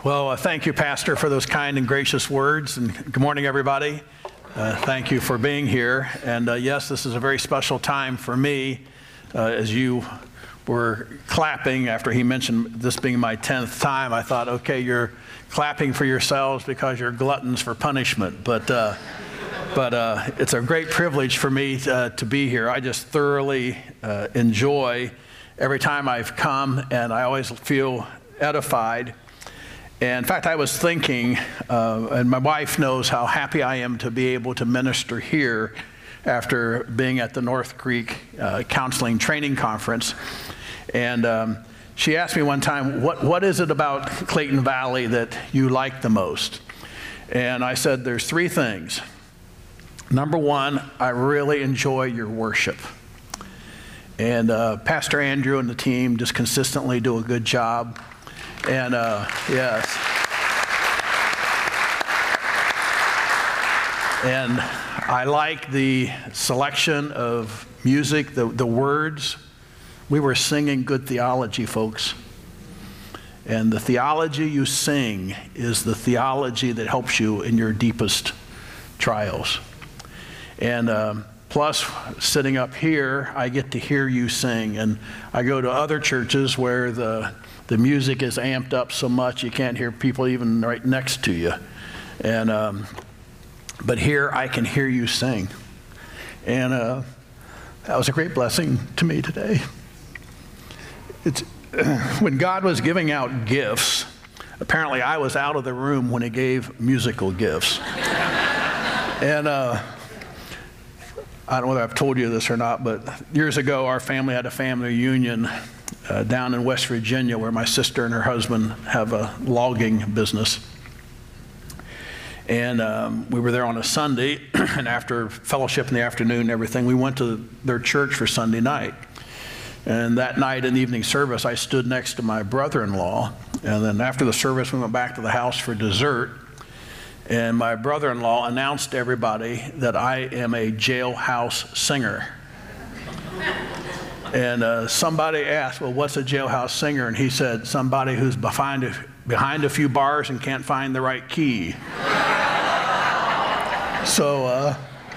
Well, thank you, Pastor, for those kind and gracious words. And good morning, everybody. Thank you for being here. And yes, this is a very special time for me. As you were clapping after he mentioned this being my 10th time, I thought, okay, you're clapping for yourselves because you're gluttons for punishment. But it's a great privilege for me to be here. I just thoroughly enjoy every time I've come, and I always feel edified. And in fact, I was thinking, and my wife knows how happy I am to be able to minister here after being at the North Creek Counseling Training Conference. And she asked me one time, what is it about Clayton Valley that you like the most? And I said, there's three things. Number one, I really enjoy your worship. And Pastor Andrew and the team just consistently do a good job. And yes. And I like the selection of music, the words. We were singing good theology, folks. And the theology you sing is the theology that helps you in your deepest trials. And plus, sitting up here, I get to hear you sing. And I go to other churches where the music is amped up so much you can't hear people even right next to you. And but here I can hear you sing. And that was a great blessing to me today. It's when God was giving out gifts, apparently I was out of the room when he gave musical gifts. And I don't know whether I've told you this or not, but years ago our family had a family reunion down in West Virginia where my sister and her husband have a logging business. And we were there on a Sunday, and after fellowship in the afternoon and everything, we went to their church for Sunday night. And that night in the evening service, I stood next to my brother-in-law, and then after the service, we went back to the house for dessert. And my brother-in-law announced to everybody that I am a jailhouse singer. And somebody asked, well, what's a jailhouse singer? And he said, somebody who's behind a few bars and can't find the right key. So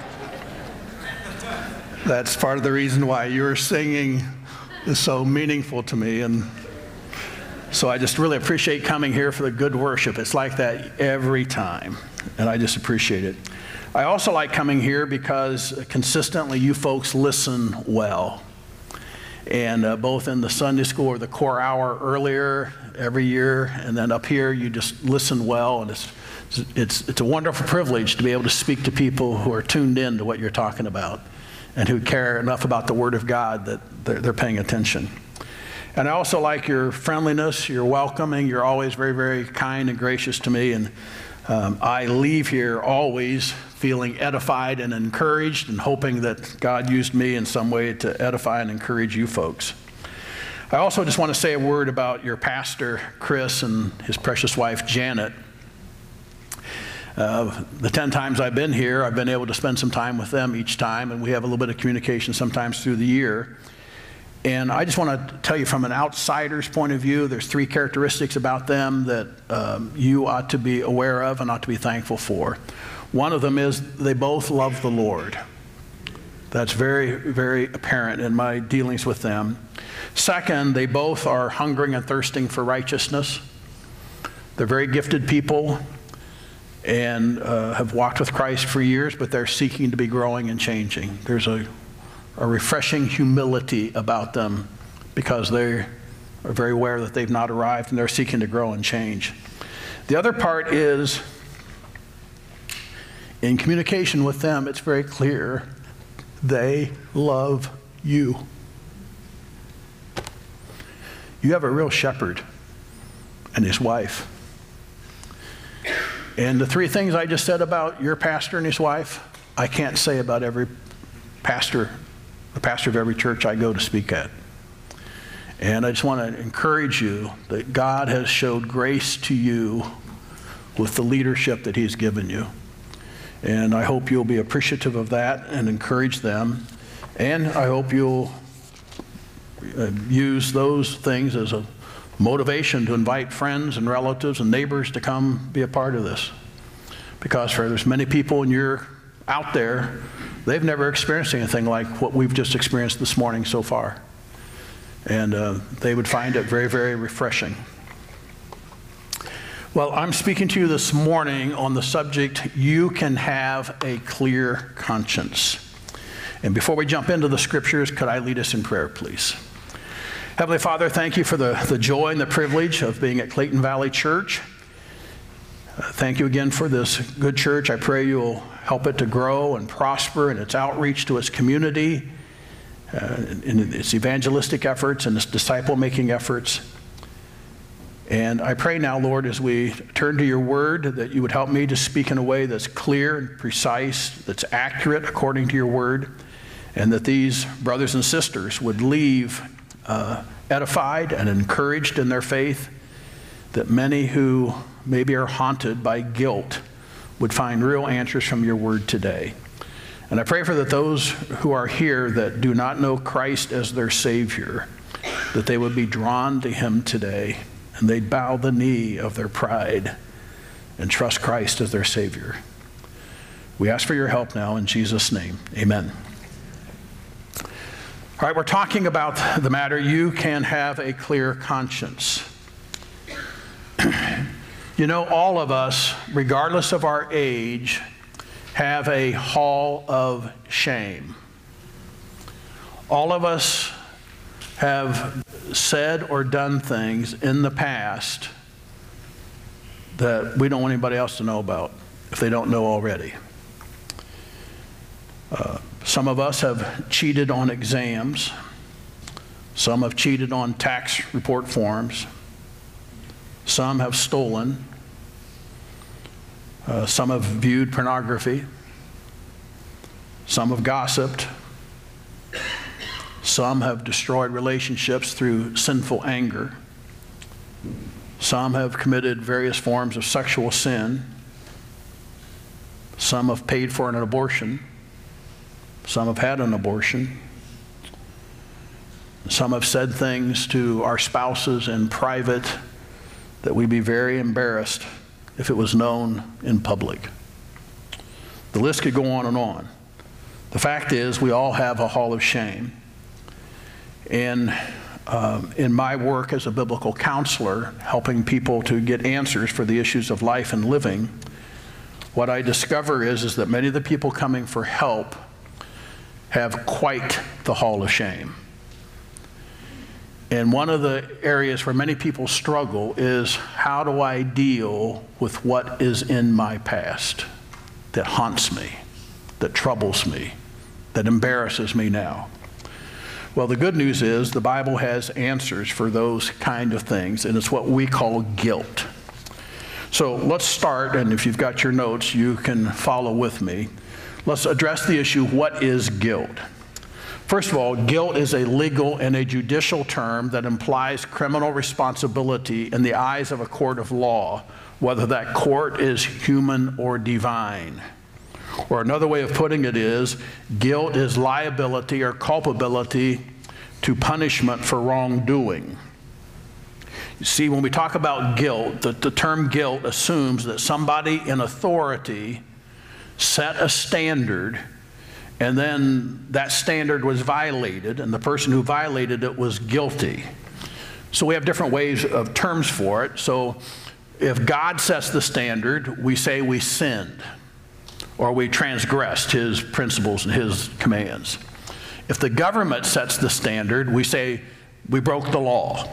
that's part of the reason why your singing is so meaningful to me. And so I just really appreciate coming here for the good worship. It's like that every time, and I just appreciate it. I also like coming here because consistently you folks listen well. And both in the Sunday school or the core hour earlier every year, and then up here you just listen well, and it's a wonderful privilege to be able to speak to people who are tuned in to what you're talking about and who care enough about the Word of God that they're paying attention. And I also like your friendliness, your welcoming. You're always very, very kind and gracious to me. And I leave here always feeling edified and encouraged and hoping that God used me in some way to edify and encourage you folks. I also just want to say a word about your pastor, Chris, and his precious wife, Janet. The 10 times I've been here, I've been able to spend some time with them each time, and we have a little bit of communication sometimes through the year. And I just want to tell you from an outsider's point of view, there's three characteristics about them that you ought to be aware of and ought to be thankful for. One of them is they both love the Lord. That's very, very apparent in my dealings with them. Second, they both are hungering and thirsting for righteousness. They're very gifted people and have walked with Christ for years, but they're seeking to be growing and changing. There's a refreshing humility about them because they are very aware that they've not arrived and they're seeking to grow and change. The other part is, in communication with them, it's very clear they love you. You have a real shepherd and his wife. And the three things I just said about your pastor and his wife, I can't say about every pastor, the pastor of every church I go to speak at. And I just want to encourage you that God has showed grace to you with the leadership that he's given you. And I hope you'll be appreciative of that and encourage them. And I hope you'll use those things as a motivation to invite friends and relatives and neighbors to come be a part of this. Because there's many people and you're out there, they've never experienced anything like what we've just experienced this morning so far. And they would find it very, very refreshing. Well, I'm speaking to you this morning on the subject, you can have a clear conscience. And before we jump into the scriptures, could I lead us in prayer, please? Heavenly Father, thank you for the joy and the privilege of being at Clayton Valley Church. Thank you again for this good church. I pray you'll help it to grow and prosper in its outreach to its community, in its evangelistic efforts and its disciple-making efforts. And I pray now, Lord, as we turn to your word, that you would help me to speak in a way that's clear and precise, that's accurate according to your word, and that these brothers and sisters would leave edified and encouraged in their faith, that many who maybe are haunted by guilt would find real answers from your word today. And I pray for that those who are here that do not know Christ as their Savior, that they would be drawn to him today, and they'd bow the knee of their pride and trust Christ as their Savior. We ask for your help now in Jesus' name. Amen. All right, we're talking about the matter, you can have a clear conscience. You know, all of us, regardless of our age, have a hall of shame. All of us have said or done things in the past that we don't want anybody else to know about if they don't know already. Some of us have cheated on exams. Some have cheated on tax report forms. Some have stolen. Some have viewed pornography. Some have gossiped. Some have destroyed relationships through sinful anger. Some have committed various forms of sexual sin. Some have paid for an abortion. Some have had an abortion. Some have said things to our spouses in private that we'd be very embarrassed if it was known in public. The list could go on and on. The fact is, we all have a hall of shame. And in my work as a biblical counselor, helping people to get answers for the issues of life and living, what I discover is that many of the people coming for help have quite the hall of shame. And one of the areas where many people struggle is, how do I deal with what is in my past that haunts me, that troubles me, that embarrasses me now? Well, the good news is the Bible has answers for those kind of things, and it's what we call guilt. So let's start, and if you've got your notes, you can follow with me. Let's address the issue, what is guilt? First of all, guilt is a legal and a judicial term that implies criminal responsibility in the eyes of a court of law, whether that court is human or divine. Or another way of putting it is, guilt is liability or culpability to punishment for wrongdoing. You see, when we talk about guilt, the term guilt assumes that somebody in authority set a standard, and then that standard was violated, and the person who violated it was guilty. So we have different ways of terms for it. So if God sets the standard, we say we sinned, or we transgressed his principles and his commands. If the government sets the standard, we say we broke the law.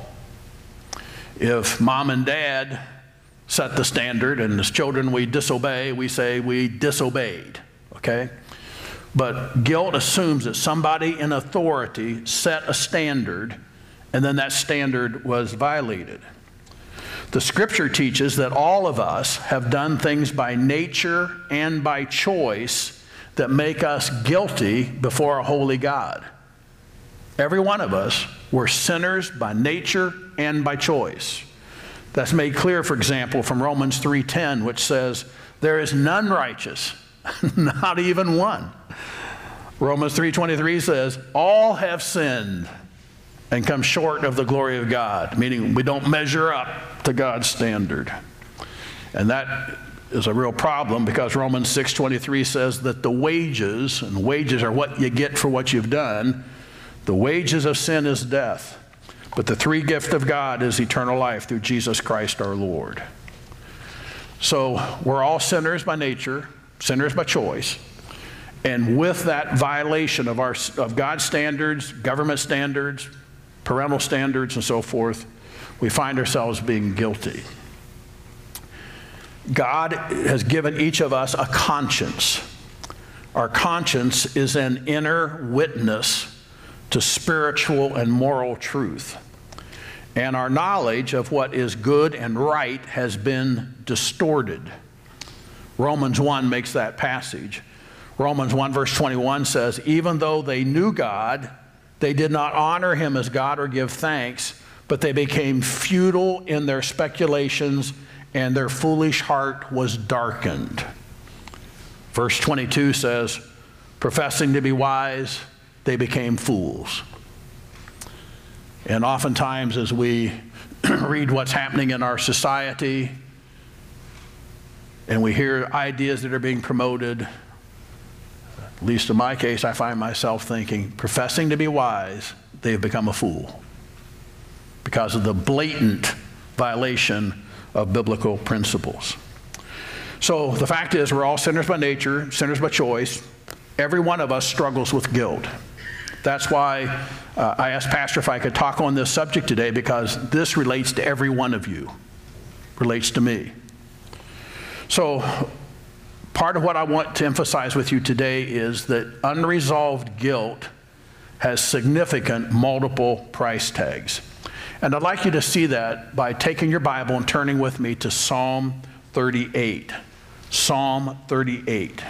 If mom and dad set the standard and as children we disobey, we say we disobeyed, okay? But guilt assumes that somebody in authority set a standard and then that standard was violated. The scripture teaches that all of us have done things by nature and by choice that make us guilty before a holy God. Every one of us were sinners by nature and by choice. That's made clear, for example, from Romans 3:10, which says, there is none righteous, not even one. Romans 3:23 says, all have sinned and come short of the glory of God, meaning we don't measure up to God's standard. And that is a real problem because Romans 6:23 says that the wages, and wages are what you get for what you've done, the wages of sin is death, but the free gift of God is eternal life through Jesus Christ our Lord. So we're all sinners by nature, sinners by choice. And with that violation of God's standards, government standards, parental standards, and so forth, we find ourselves being guilty. God has given each of us a conscience. Our conscience is an inner witness to spiritual and moral truth. And our knowledge of what is good and right has been distorted. Romans 1 makes that passage. Romans 1 verse 21 says, even though they knew God, they did not honor him as God or give thanks, but they became futile in their speculations, and their foolish heart was darkened. Verse 22 says, professing to be wise, they became fools. And oftentimes as we read what's happening in our society, and we hear ideas that are being promoted, at least in my case, I find myself thinking, professing to be wise, they've become a fool because of the blatant violation of biblical principles. So the fact is, we're all sinners by nature, sinners by choice. Every one of us struggles with guilt. That's why I asked Pastor if I could talk on this subject today, because this relates to every one of you, relates to me. So part of what I want to emphasize with you today is that unresolved guilt has significant multiple price tags. And I'd like you to see that by taking your Bible and turning with me to Psalm 38. Psalm 38.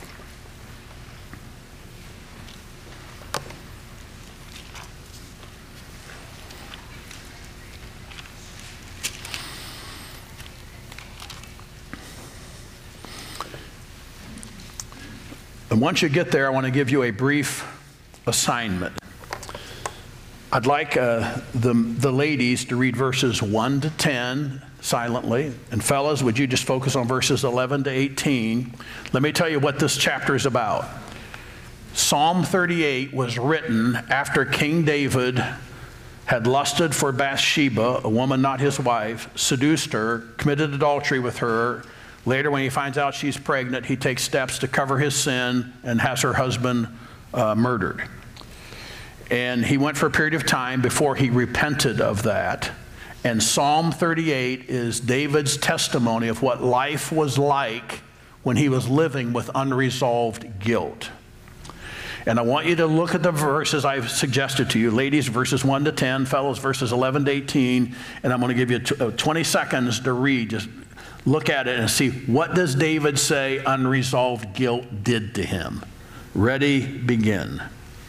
And once you get there, I want to give you a brief assignment. I'd like the ladies to read verses 1 to 10 silently. And fellas, would you just focus on verses 11 to 18? Let me tell you what this chapter is about. Psalm 38 was written after King David had lusted for Bathsheba, a woman not his wife, seduced her, committed adultery with her. Later, when he finds out she's pregnant, he takes steps to cover his sin and has her husband murdered. And he went for a period of time before he repented of that. And Psalm 38 is David's testimony of what life was like when he was living with unresolved guilt. And I want you to look at the verses I've suggested to you. Ladies, verses 1 to 10. Fellows, verses 11 to 18. And I'm going to give you 20 seconds to read. Just look at it and see, what does David say unresolved guilt did to him? Ready, begin.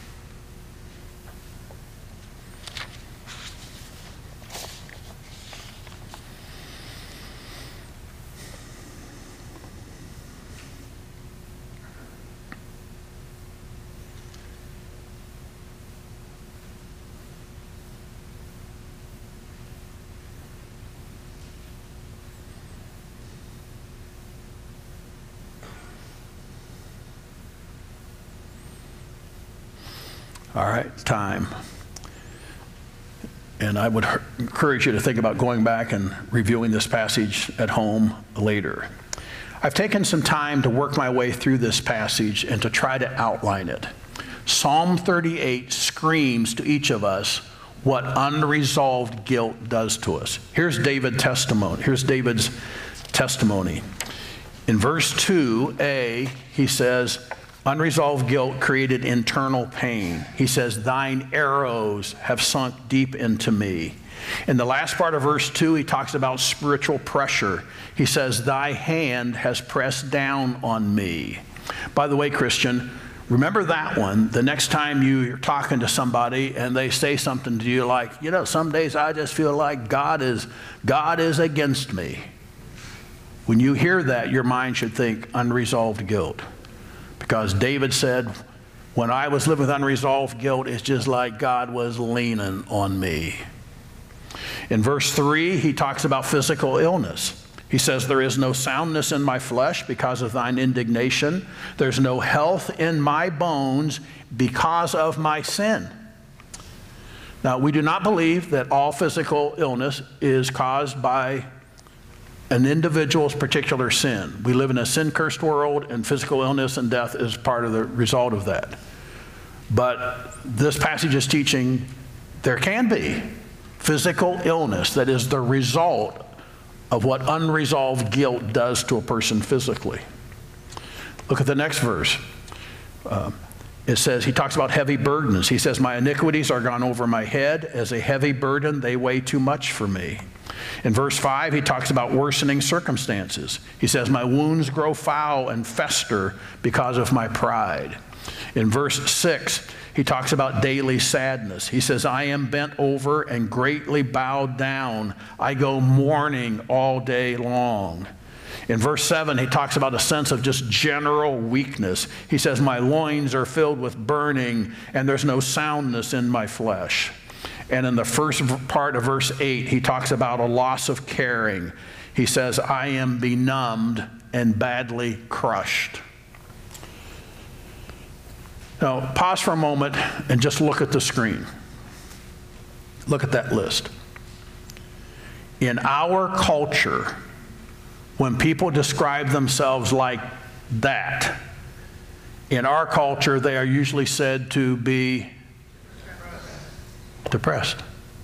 All right, time. And I would encourage you to think about going back and reviewing this passage at home later. I've taken some time to work my way through this passage and to try to outline it. Psalm 38 screams to each of us what unresolved guilt does to us. Here's David's testimony. In verse 2a, he says, unresolved guilt created internal pain. He says, thine arrows have sunk deep into me. In the last part of verse 2, he talks about spiritual pressure. He says, thy hand has pressed down on me. By the way, Christian, remember that one the next time you're talking to somebody and they say something to you like, you know, some days I just feel like God is against me. When you hear that, your mind should think unresolved guilt. Because David said, When I was living with unresolved guilt, it's just like God was leaning on me. In verse 3, he talks about physical illness. He says, there is no soundness in my flesh because of thine indignation. There's no health in my bones because of my sin. Now, we do not believe that all physical illness is caused by an individual's particular sin. We live in a sin-cursed world, and physical illness and death is part of the result of that. But this passage is teaching there can be physical illness that is the result of what unresolved guilt does to a person physically. Look at the next verse. It says, he talks about heavy burdens. He says, my iniquities are gone over my head. As a heavy burden, they weigh too much for me. In verse 5, he talks about worsening circumstances. He says, my wounds grow foul and fester because of my pride. In verse 6, he talks about daily sadness. He says, I am bent over and greatly bowed down. I go mourning all day long. In verse 7, he talks about a sense of just general weakness. He says, my loins are filled with burning, and there's no soundness in my flesh. And in the first part of verse 8, he talks about a loss of caring. He says, I am benumbed and badly crushed. Now, pause for a moment and just look at the screen. Look at that list. In our culture, when people describe themselves like that, in our culture, they are usually said to be depressed.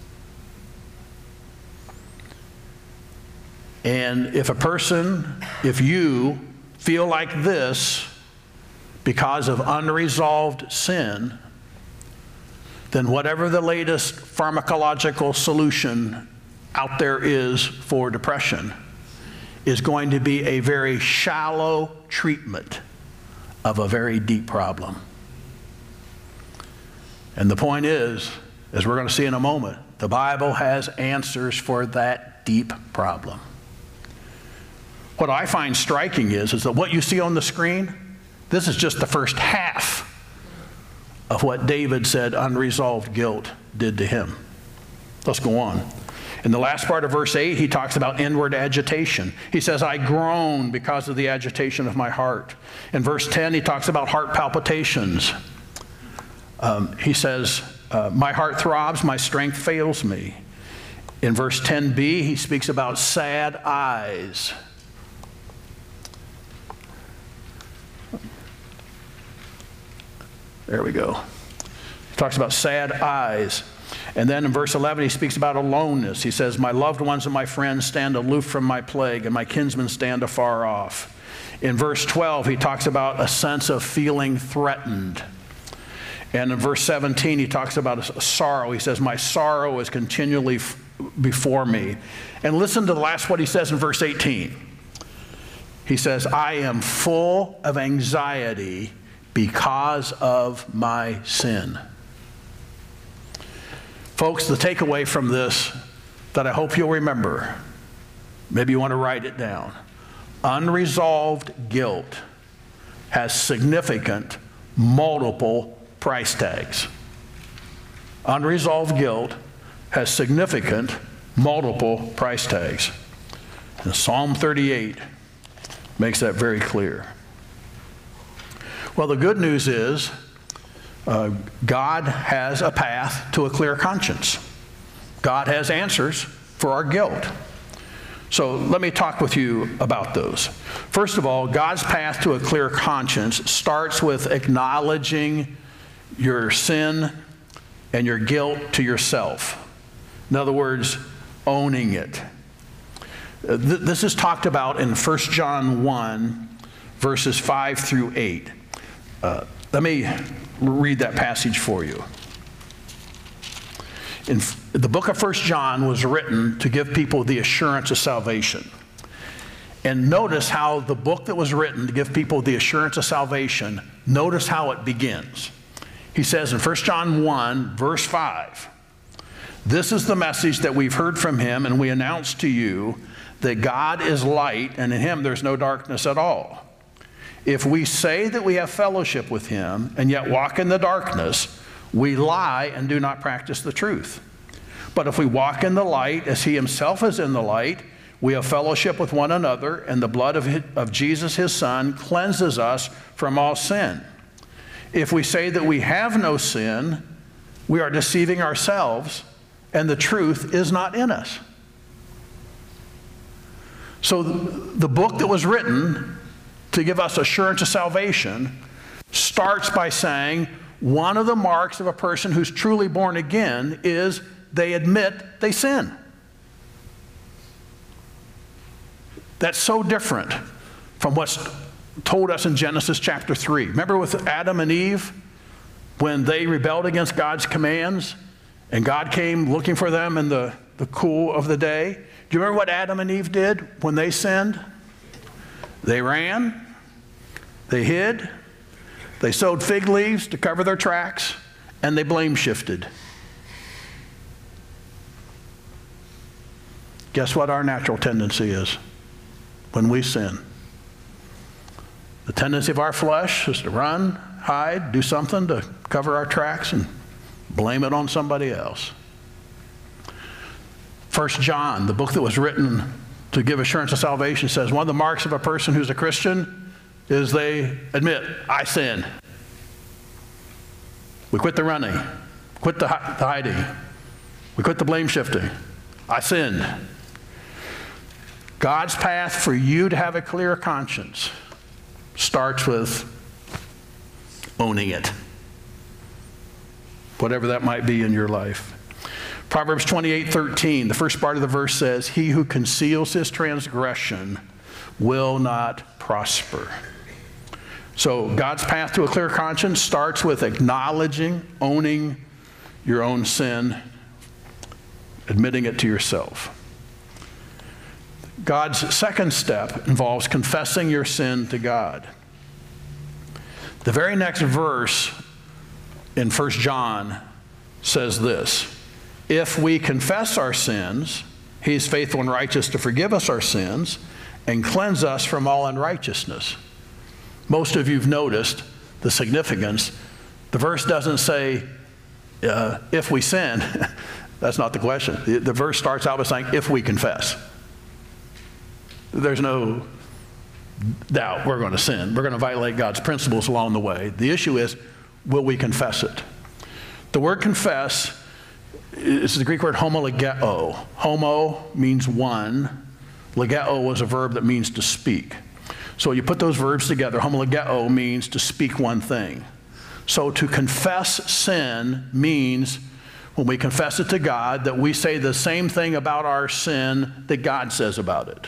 And if you feel like this because of unresolved sin, then whatever the latest pharmacological solution out there is for depression is going to be a very shallow treatment of a very deep problem. And the point is, as we're going to see in a moment, the Bible has answers for that deep problem. What I find striking is that what you see on the screen, this is just the first half of what David said unresolved guilt did to him. Let's go on. In the last part of verse 8, he talks about inward agitation. He says, I groan because of the agitation of my heart. In verse 10, he talks about heart palpitations. He says, my heart throbs, my strength fails me. In verse 10b, he speaks about sad eyes. There we go. He talks about sad eyes. And then in verse 11, he speaks about aloneness. He says, my loved ones and my friends stand aloof from my plague, and my kinsmen stand afar off. In verse 12, he talks about a sense of feeling threatened. And in verse 17, he talks about a sorrow. He says, my sorrow is continually before me. And listen to the last what he says in verse 18. He says, I am full of anxiety because of my sin. Folks, the takeaway from this that I hope you'll remember, maybe you want to write it down. Unresolved guilt has significant, multiple price tags. Unresolved guilt has significant, multiple price tags. And Psalm 38 makes that very clear. Well, the good news is God has a path to a clear conscience. God has answers for our guilt. So let me talk with you about those. First of all, God's path to a clear conscience starts with acknowledging your sin and your guilt to yourself. In other words, owning it. This is talked about in 1 John 1, verses 5 through 8. Let me read that passage for you. The book of 1 John was written to give people the assurance of salvation. And notice how the book that was written to give people the assurance of salvation, notice how it begins. He says in 1 John 1, verse 5, this is the message that we've heard from him, and we announce to you that God is light, and in him there's no darkness at all. If we say that we have fellowship with him and yet walk in the darkness, we lie and do not practice the truth. But if we walk in the light as he himself is in the light, we have fellowship with one another, and the blood of Jesus, his Son, cleanses us from all sin. If we say that we have no sin, we are deceiving ourselves, and the truth is not in us. So the book that was written to give us assurance of salvation starts by saying one of the marks of a person who's truly born again is they admit they sin. That's so different from what's told us in Genesis chapter 3. Remember with Adam and Eve, when they rebelled against God's commands, and God came looking for them in the cool of the day? Do you remember what Adam and Eve did when they sinned? They ran, they hid, they sewed fig leaves to cover their tracks, and they blame shifted. Guess what our natural tendency is when we sin? The tendency of our flesh is to run, hide, do something to cover our tracks and blame it on somebody else. 1 John, the book that was written to give assurance of salvation, says one of the marks of a person who's a Christian is they admit, I sin. We quit the running, quit the hiding, we quit the blame shifting. I sinned. God's path for you to have a clear conscience starts with owning it, whatever that might be in your life. Proverbs 28:13, the first part of the verse says, he who conceals his transgression will not prosper. So God's path to a clear conscience starts with acknowledging, owning your own sin, admitting it to yourself. God's second step involves confessing your sin to God. The very next verse in 1 John says this, if we confess our sins, he is faithful and righteous to forgive us our sins and cleanse us from all unrighteousness. Most of you have noticed the significance. The verse doesn't say, if we sin. That's not the question. The verse starts out by saying, if we confess. There's no doubt we're going to sin. We're going to violate God's principles along the way. The issue is, will we confess it? The word confess is the Greek word homologeo. Homo means one. Legeo was a verb that means to speak. So you put those verbs together. Homologeo means to speak one thing. So to confess sin means, when we confess it to God, that we say the same thing about our sin that God says about it.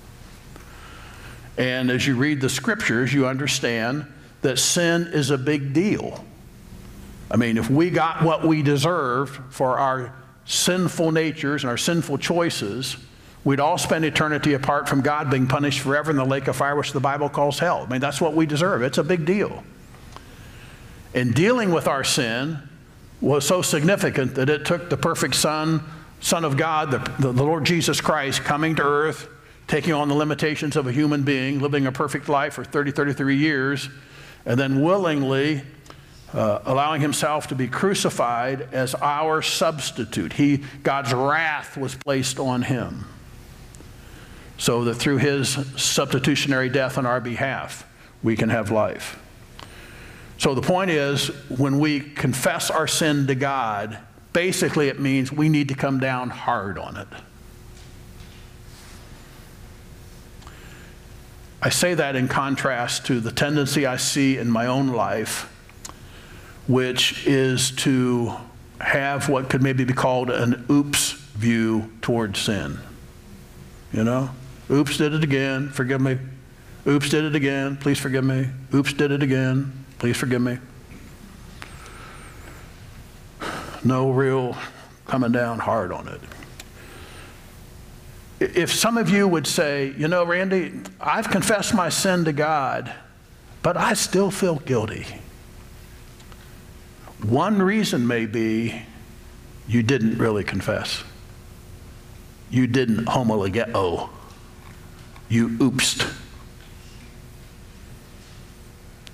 And as you read the scriptures, you understand that sin is a big deal. I mean, if we got what we deserved for our sinful natures and our sinful choices, we'd all spend eternity apart from God, being punished forever in the lake of fire, which the Bible calls hell. I mean, that's what we deserve. It's a big deal. And dealing with our sin was so significant that it took the perfect Son of God, the Lord Jesus Christ, coming to earth, taking on the limitations of a human being, living a perfect life for 33 years, and then willingly allowing himself to be crucified as our substitute. God's wrath was placed on him, so that through his substitutionary death on our behalf, we can have life. So the point is, when we confess our sin to God, basically it means we need to come down hard on it. I say that in contrast to the tendency I see in my own life, which is to have what could maybe be called an oops view toward sin. You know? Oops, did it again, forgive me. Oops, did it again, please forgive me. Oops, did it again, please forgive me. No real coming down hard on it. If some of you would say, you know, Randy, I've confessed my sin to God, but I still feel guilty. One reason may be you didn't really confess. You didn't homologeo. You oopsed.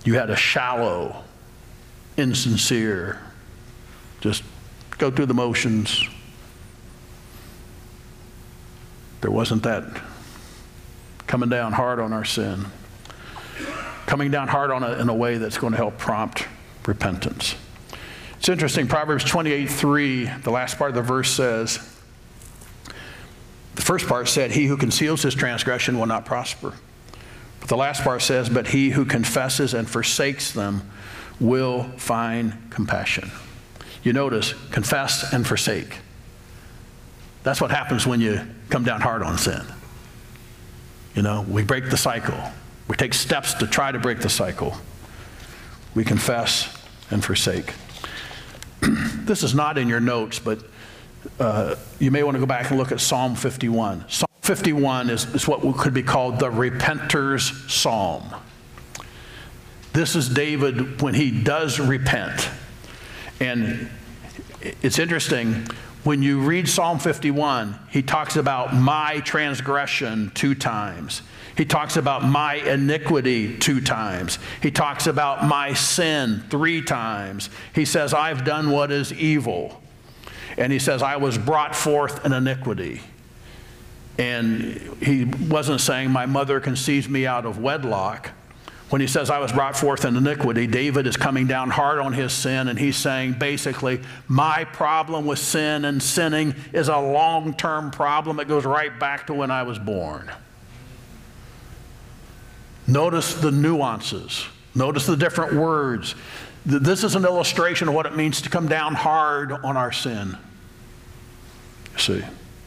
you had a shallow, insincere, just go through the motions. There wasn't that coming down hard on our sin, coming down hard on it in a way that's going to help prompt repentance. It's interesting, Proverbs 28:3, the last part of the verse says, the first part said, he who conceals his transgression will not prosper. But the last part says, but he who confesses and forsakes them will find compassion. You notice, confess and forsake. That's what happens when you come down hard on sin. You know, we break the cycle. We take steps to try to break the cycle. We confess and forsake. This is not in your notes, but you may want to go back and look at Psalm 51. Psalm 51 is what could be called the repenter's psalm. This is David when he does repent. And it's interesting, when you read Psalm 51, he talks about my transgression 2 times. He talks about my iniquity 2 times. He talks about my sin 3 times. He says, I've done what is evil. And he says, I was brought forth in iniquity. And he wasn't saying my mother conceived me out of wedlock. When he says, I was brought forth in iniquity, David is coming down hard on his sin, and he's saying, basically, my problem with sin and sinning is a long-term problem. It goes right back to when I was born. Notice the nuances. Notice the different words. This is an illustration of what it means to come down hard on our sin. You see.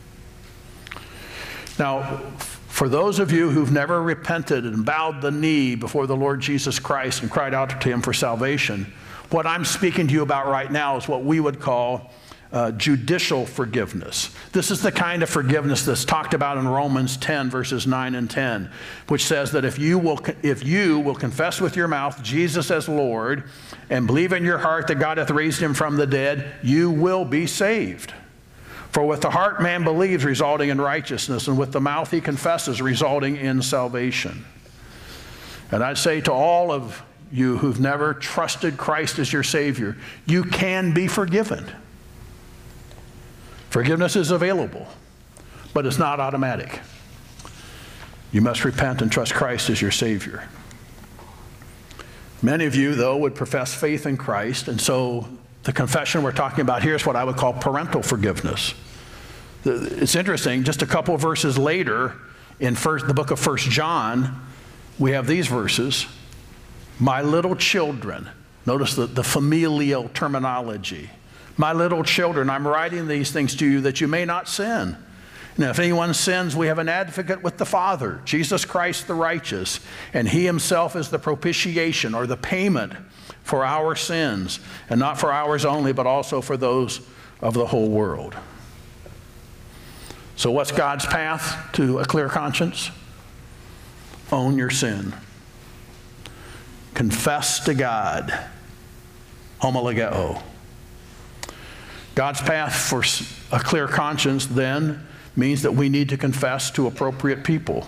Now, for those of you who've never repented and bowed the knee before the Lord Jesus Christ and cried out to him for salvation, what I'm speaking to you about right now is what we would call judicial forgiveness. This is the kind of forgiveness that's talked about in Romans 10, verses 9 and 10, which says that if you will confess with your mouth Jesus as Lord and believe in your heart that God hath raised him from the dead, you will be saved. For with the heart man believes, resulting in righteousness, and with the mouth he confesses, resulting in salvation. And I'd say to all of you who've never trusted Christ as your Savior, you can be forgiven. Forgiveness is available, but it's not automatic. You must repent and trust Christ as your Savior. Many of you, though, would profess faith in Christ, and so the confession we're talking about here is what I would call parental forgiveness. It's interesting, just a couple of verses later, in the book of 1 John, we have these verses. My little children, notice the familial terminology. My little children, I'm writing these things to you that you may not sin. Now, if anyone sins, we have an advocate with the Father, Jesus Christ the righteous, and he himself is the propitiation or the payment for our sins, and not for ours only, but also for those of the whole world. So what's God's path to a clear conscience? Own your sin. Confess to God. Homologeo. God's path for a clear conscience then means that we need to confess to appropriate people.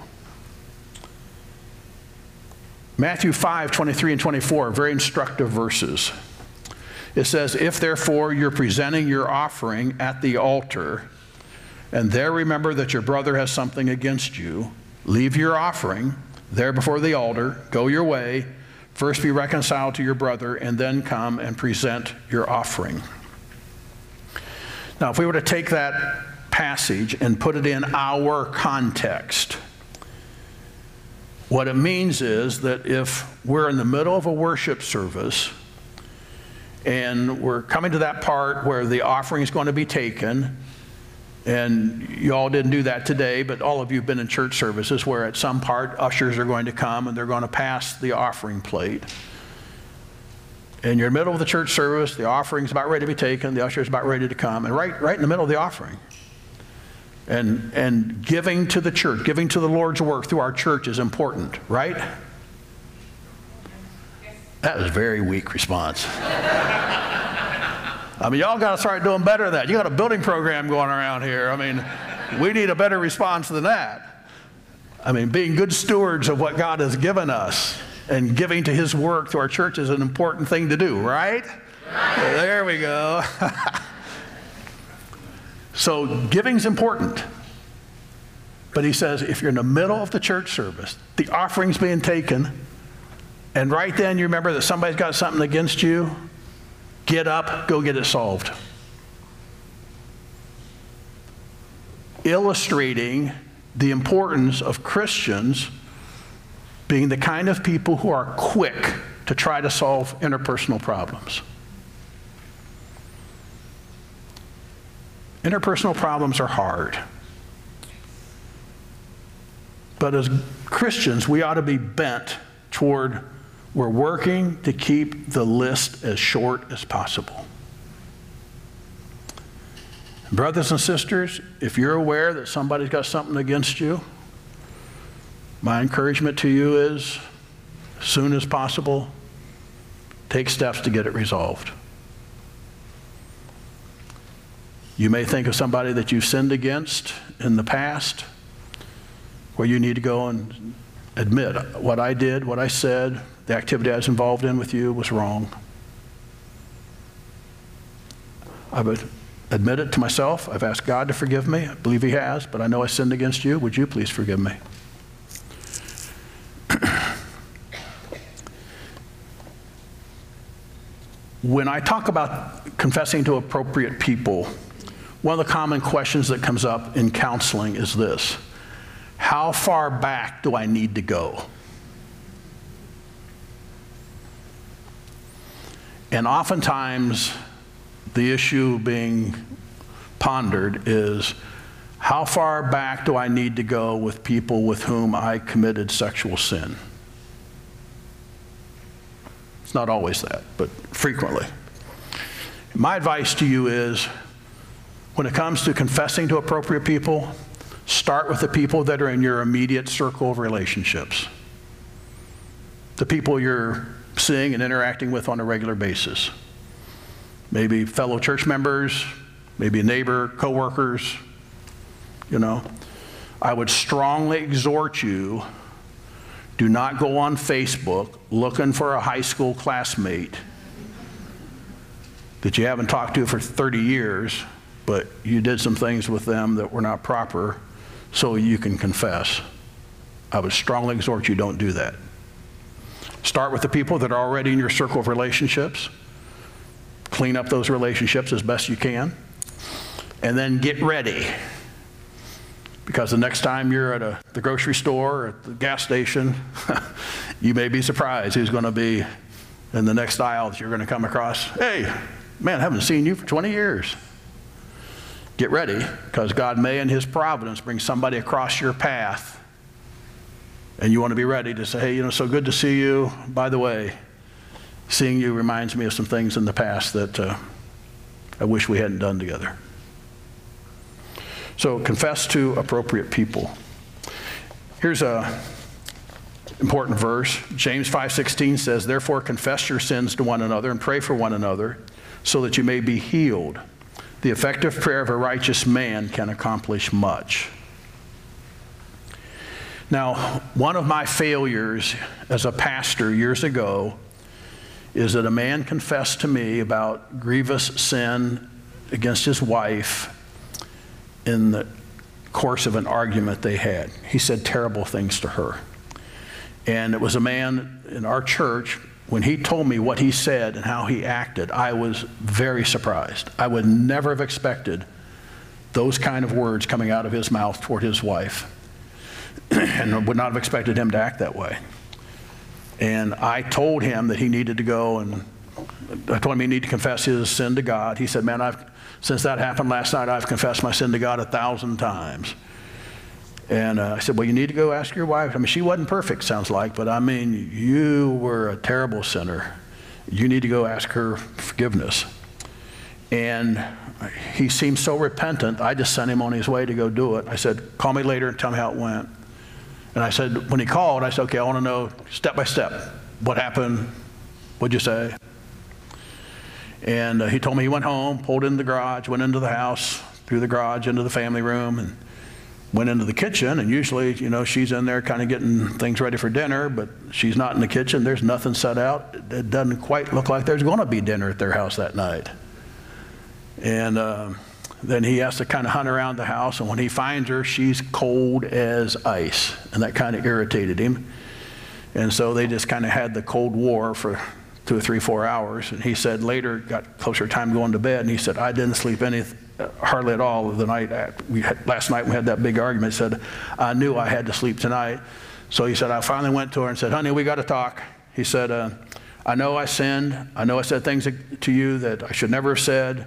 Matthew 5, 23 and 24 are very instructive verses. It says, if therefore you're presenting your offering at the altar, and there remember that your brother has something against you, leave your offering there before the altar, go your way, first be reconciled to your brother, and then come and present your offering. Now, if we were to take that passage and put it in our context, what it means is that if we're in the middle of a worship service and we're coming to that part where the offering is going to be taken, and you all didn't do that today, but all of you have been in church services where at some part ushers are going to come and they're going to pass the offering plate. And you're in the middle of the church service, the offering's about ready to be taken, the usher's about ready to come, and right in the middle of the offering. And giving to the church, giving to the Lord's work through our church is important, right? That was a very weak response. I mean, y'all got to start doing better than that. You got a building program going around here. I mean, we need a better response than that. I mean, being good stewards of what God has given us and giving to his work, to our church, is an important thing to do, right? There we go. So giving's important. But he says, if you're in the middle of the church service, the offering's being taken, and right then you remember that somebody's got something against you, get up, go get it solved. Illustrating the importance of Christians being the kind of people who are quick to try to solve interpersonal problems. Interpersonal problems are hard. But as Christians, we ought to be bent toward, we're working to keep the list as short as possible. Brothers and sisters, if you're aware that somebody's got something against you, my encouragement to you is, as soon as possible, take steps to get it resolved. You may think of somebody that you've sinned against in the past, where you need to go and admit, what I did, what I said, the activity I was involved in with you was wrong. I would admit it to myself. I've asked God to forgive me. I believe he has, but I know I sinned against you. Would you please forgive me? When I talk about confessing to appropriate people, one of the common questions that comes up in counseling is this: how far back do I need to go? And oftentimes, the issue being pondered is, how far back do I need to go with people with whom I committed sexual sin? It's not always that, but frequently. My advice to you is, when it comes to confessing to appropriate people, start with the people that are in your immediate circle of relationships. The people you're seeing and interacting with on a regular basis. Maybe fellow church members, maybe a neighbor, coworkers, you know. I would strongly exhort you, do not go on Facebook looking for a high school classmate that you haven't talked to for 30 years, but you did some things with them that were not proper, so you can confess. I would strongly exhort you, don't do that. Start with the people that are already in your circle of relationships. Clean up those relationships as best you can. And then get ready. Because the next time you're at the grocery store or at the gas station, you may be surprised who's going to be in the next aisle that you're going to come across. Hey, man, I haven't seen you for 20 years. Get ready, because God may in his providence bring somebody across your path, and you want to be ready to say, hey, you know, so good to see you. By the way, seeing you reminds me of some things in the past that I wish we hadn't done together. So confess to appropriate people. Here's an important verse. James 5:16 says, therefore confess your sins to one another and pray for one another so that you may be healed. The effective prayer of a righteous man can accomplish much. Now, one of my failures as a pastor years ago is that a man confessed to me about grievous sin against his wife in the course of an argument they had. He said terrible things to her. And it was a man in our church, when he told me what he said and how he acted, I was very surprised. I would never have expected those kind of words coming out of his mouth toward his wife. And would not have expected him to act that way. And I told him that he needed to go, and I told him he needed to confess his sin to God. He said, man, since that happened last night, I've confessed my sin to God 1,000 times. And I said, well, you need to go ask your wife. I mean, she wasn't perfect, sounds like, but I mean, you were a terrible sinner. You need to go ask her forgiveness. And he seemed so repentant, I just sent him on his way to go do it. I said, call me later and tell me how it went. And I said, when he called, I said, okay, I want to know step by step. What happened? What'd you say? And he told me he went home, pulled in the garage, went into the house, through the garage, into the family room, and went into the kitchen, and usually, she's in there kind of getting things ready for dinner, but she's not in the kitchen. There's nothing set out. It doesn't quite look like there's going to be dinner at their house that night. And then he has to kind of hunt around the house, and when he finds her, she's cold as ice, and that kind of irritated him. And so they just kind of had the Cold War for 2 or 3, 4 hours. And he said later, got closer time going to bed, and he said, I didn't sleep hardly at all the night. Last night we had that big argument. He said, I knew I had to sleep tonight. So he said, I finally went to her and said, honey, we got to talk. He said, I know I sinned. I know I said things to you that I should never have said,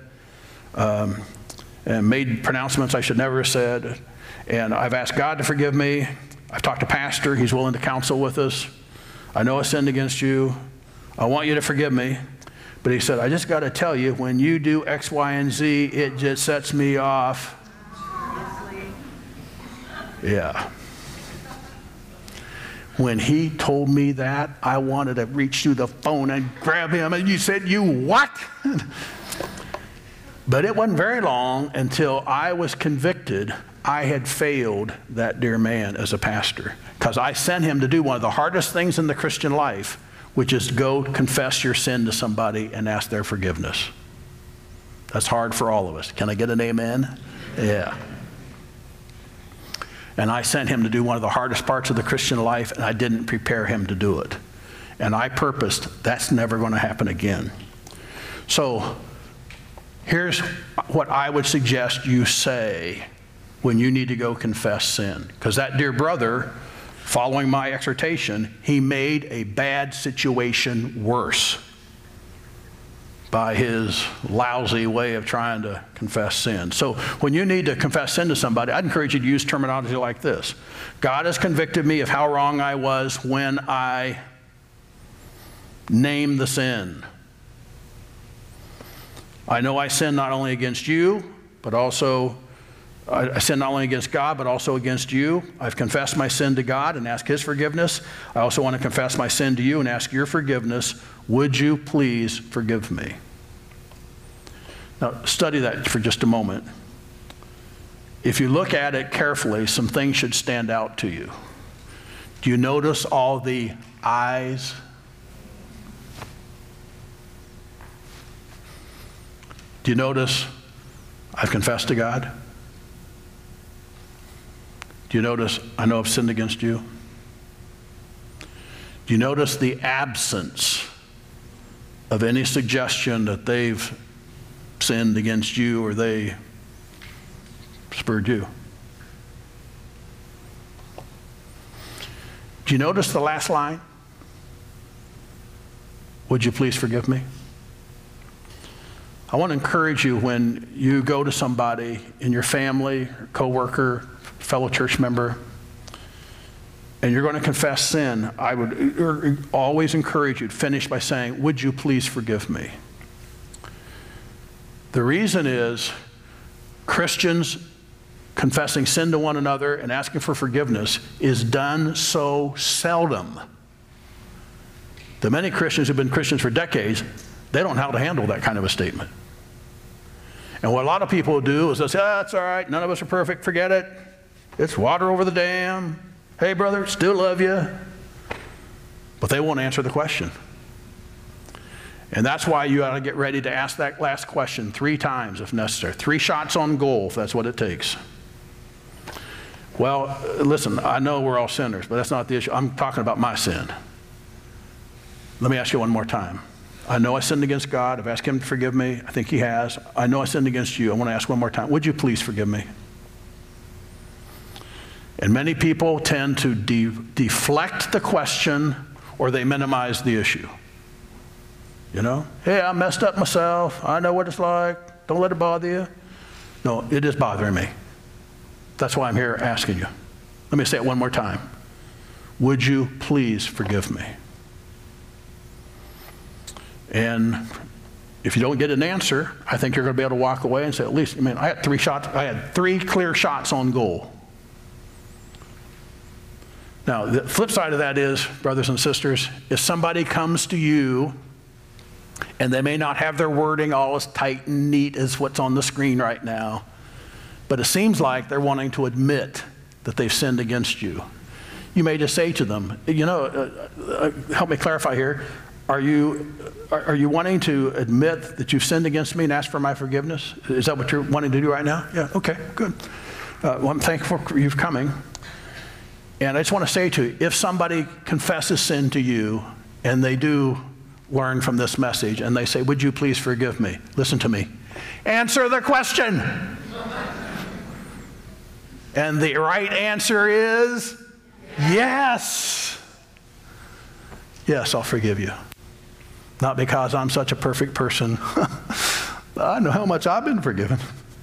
and made pronouncements I should never have said. And I've asked God to forgive me. I've talked to Pastor. He's willing to counsel with us. I know I sinned against you. I want you to forgive me. But he said, I just got to tell you, when you do X, Y, and Z, it just sets me off. Yeah. When he told me that, I wanted to reach through the phone and grab him. And you said, you what? But it wasn't very long until I was convicted I had failed that dear man as a pastor, because I sent him to do one of the hardest things in the Christian life, which is go confess your sin to somebody and ask their forgiveness. That's hard for all of us. Can I get an amen? Yeah. And I sent him to do one of the hardest parts of the Christian life, and I didn't prepare him to do it. And I purposed that's never going to happen again. So here's what I would suggest you say when you need to go confess sin. Because that dear brother, following my exhortation, he made a bad situation worse by his lousy way of trying to confess sin. So when you need to confess sin to somebody, I'd encourage you to use terminology like this. God has convicted me of how wrong I was when I named the sin. I know I sin not only against you, but also I sin not only against God, but also against you. I've confessed my sin to God and asked his forgiveness. I also want to confess my sin to you and ask your forgiveness. Would you please forgive me? Now, study that for just a moment. If you look at it carefully, some things should stand out to you. Do you notice all the I's? Do you notice I've confessed to God? Do you notice I know I've sinned against you? Do you notice the absence of any suggestion that they've sinned against you or they spurred you? Do you notice the last line? Would you please forgive me? I want to encourage you when you go to somebody in your family, coworker, fellow church member, and you're going to confess sin, I would always encourage you to finish by saying, would you please forgive me? The reason is Christians confessing sin to one another and asking for forgiveness is done so seldom. The many Christians who've been Christians for decades, they don't know how to handle that kind of a statement. And what a lot of people do is they say, it's all right, none of us are perfect, forget it. It's water over the dam. Hey, brother, still love you. But they won't answer the question. And that's why you ought to get ready to ask that last question 3 times if necessary. 3 shots on goal if that's what it takes. Well, listen, I know we're all sinners, but that's not the issue. I'm talking about my sin. Let me ask you one more time. I know I sinned against God. I've asked him to forgive me. I think he has. I know I sinned against you. I want to ask one more time. Would you please forgive me? And many people tend to deflect the question or they minimize the issue. You know, hey, I messed up myself. I know what it's like. Don't let it bother you. No, it is bothering me. That's why I'm here asking you. Let me say it one more time. Would you please forgive me? And if you don't get an answer, I think you're going to be able to walk away and say, at least, I had 3 shots. I had 3 clear shots on goal. Now, the flip side of that is, brothers and sisters, if somebody comes to you and they may not have their wording all as tight and neat as what's on the screen right now, but it seems like they're wanting to admit that they've sinned against you. You may just say to them, help me clarify here. Are you wanting to admit that you've sinned against me and ask for my forgiveness? Is that what you're wanting to do right now? Yeah, okay, good. Well, I'm thankful for you coming. And I just want to say to you, if somebody confesses sin to you and they do learn from this message and they say, would you please forgive me? Listen to me. Answer the question. And the right answer is yes. Yes, I'll forgive you. Not because I'm such a perfect person. I know how much I've been forgiven.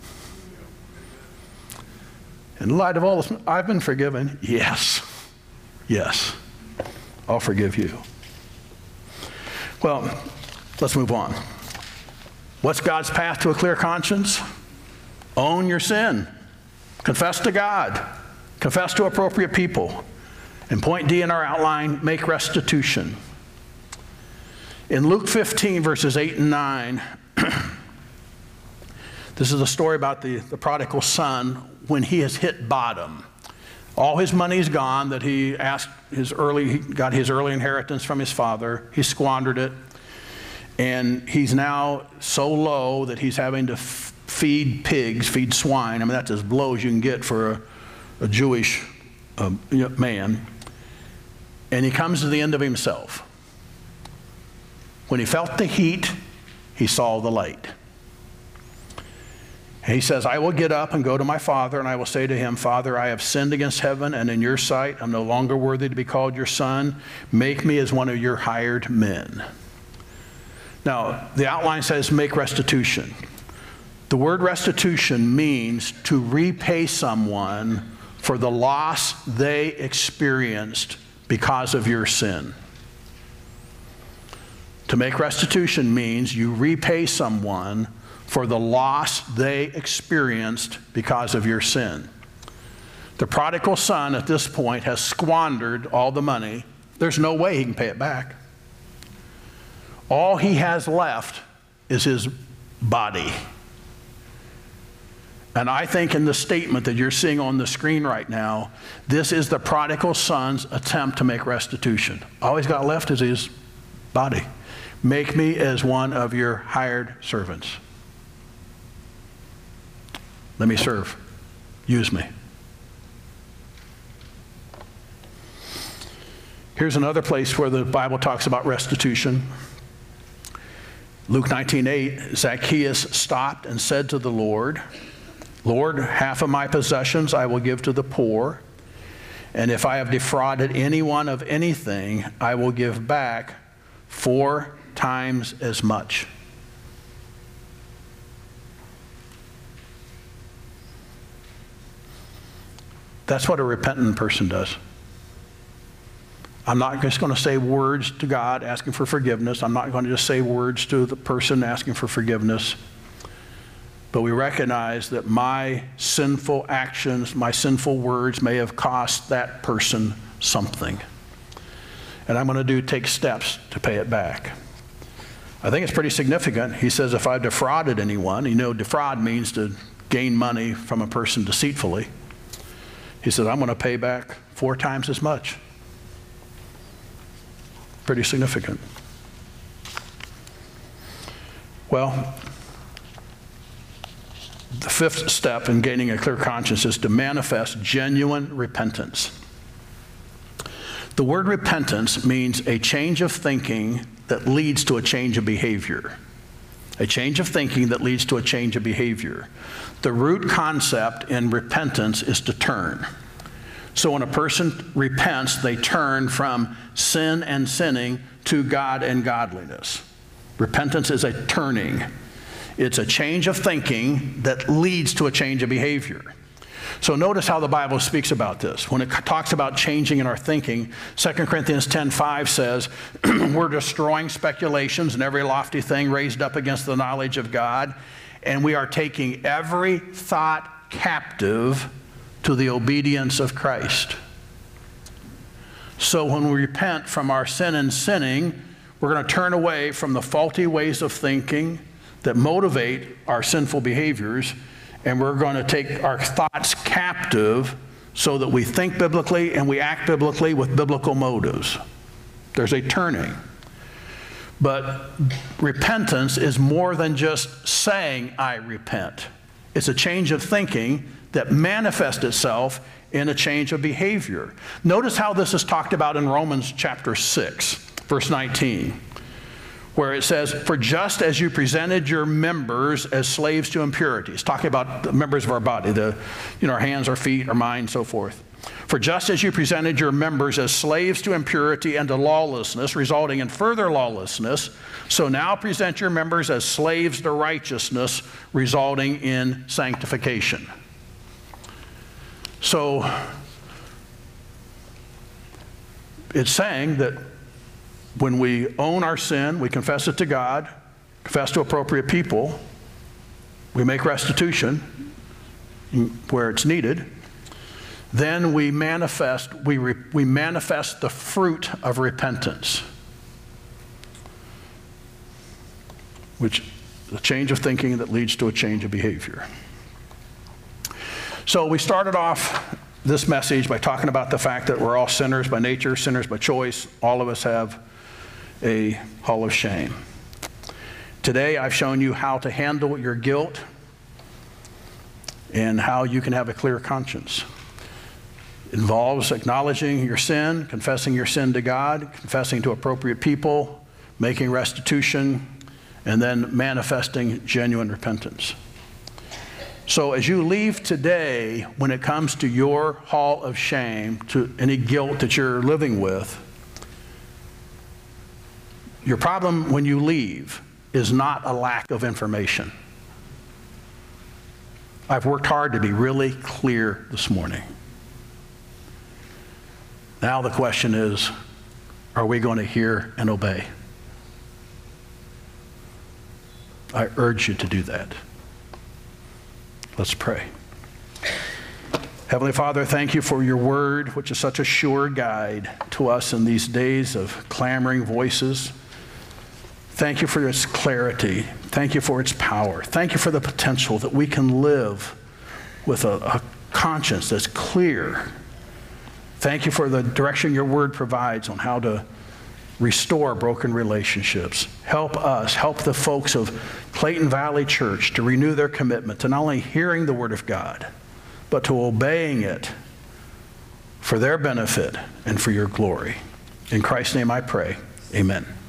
In light of all this, I've been forgiven. Yes. Yes. I'll forgive you. Well, let's move on. What's God's path to a clear conscience? Own your sin. Confess to God. Confess to appropriate people. And point D in our outline, make restitution. In Luke 15, verses 8 and 9, this is a story about the prodigal son when he has hit bottom. All his money is gone that he got his early inheritance from his father. He squandered it. And he's now so low that he's having to feed pigs, feed swine. I mean, that's as low as you can get for a Jewish man. And he comes to the end of himself. When he felt the heat, he saw the light. And he says, I will get up and go to my father, and I will say to him, Father, I have sinned against heaven and in your sight. I'm no longer worthy to be called your son. Make me as one of your hired men. Now, the outline says make restitution. The word restitution means to repay someone for the loss they experienced because of your sin. To make restitution means you repay someone for the loss they experienced because of your sin. The prodigal son at this point has squandered all the money. There's no way he can pay it back. All he has left is his body. And I think in the statement that you're seeing on the screen right now, this is the prodigal son's attempt to make restitution. All he's got left is his body. Make me as one of your hired servants. Let me serve. Use me. Here's another place where the Bible talks about restitution. Luke 19:8, Zacchaeus stopped and said to the Lord, Lord, half of my possessions I will give to the poor, and if I have defrauded anyone of anything, I will give back 4 times as much. That's what a repentant person does. I'm not just going to say words to God asking for forgiveness. I'm not going to just say words to the person asking for forgiveness. But we recognize that my sinful actions, my sinful words may have cost that person something. And I'm going to take steps to pay it back. I think it's pretty significant. He says, if I've defrauded anyone, defraud means to gain money from a person deceitfully. He said, I'm going to pay back 4 times as much. Pretty significant. Well, the 5th step in gaining a clear conscience is to manifest genuine repentance. The word repentance means a change of thinking that leads to a change of behavior. A change of thinking that leads to a change of behavior. The root concept in repentance is to turn. So when a person repents, they turn from sin and sinning to God and godliness. Repentance is a turning. It's a change of thinking that leads to a change of behavior. So notice how the Bible speaks about this. When it talks about changing in our thinking, 2 Corinthians 10:5 says, we're destroying speculations and every lofty thing raised up against the knowledge of God, and we are taking every thought captive to the obedience of Christ. So when we repent from our sin and sinning, we're going to turn away from the faulty ways of thinking that motivate our sinful behaviors, and we're going to take our thoughts captive so that we think biblically and we act biblically with biblical motives. There's a turning. But repentance is more than just saying, I repent. It's a change of thinking that manifests itself in a change of behavior. Notice how this is talked about in Romans chapter 6, verse 19, where it says, for just as you presented your members as slaves to impurity. It's talking about the members of our body, our hands, our feet, our mind, so forth. For just as you presented your members as slaves to impurity and to lawlessness, resulting in further lawlessness, so now present your members as slaves to righteousness, resulting in sanctification. So it's saying that when we own our sin, we confess it to God, confess to appropriate people, we make restitution where it's needed, then we manifest the fruit of repentance, which is a change of thinking that leads to a change of behavior. So we started off this message by talking about the fact that we're all sinners by nature, sinners by choice. All of us have a hall of shame. Today I've shown you how to handle your guilt and how you can have a clear conscience. It involves acknowledging your sin, confessing your sin to God, confessing to appropriate people, making restitution, and then manifesting genuine repentance. So as you leave today, when it comes to your hall of shame, to any guilt that you're living with, your problem when you leave is not a lack of information. I've worked hard to be really clear this morning. Now the question is, are we going to hear and obey? I urge you to do that. Let's pray. Heavenly Father, thank you for your word, which is such a sure guide to us in these days of clamoring voices. Thank you for its clarity. Thank you for its power. Thank you for the potential that we can live with a conscience that's clear. Thank you for the direction your word provides on how to restore broken relationships. Help us, help the folks of Clayton Valley Church to renew their commitment to not only hearing the word of God, but to obeying it for their benefit and for your glory. In Christ's name I pray, amen.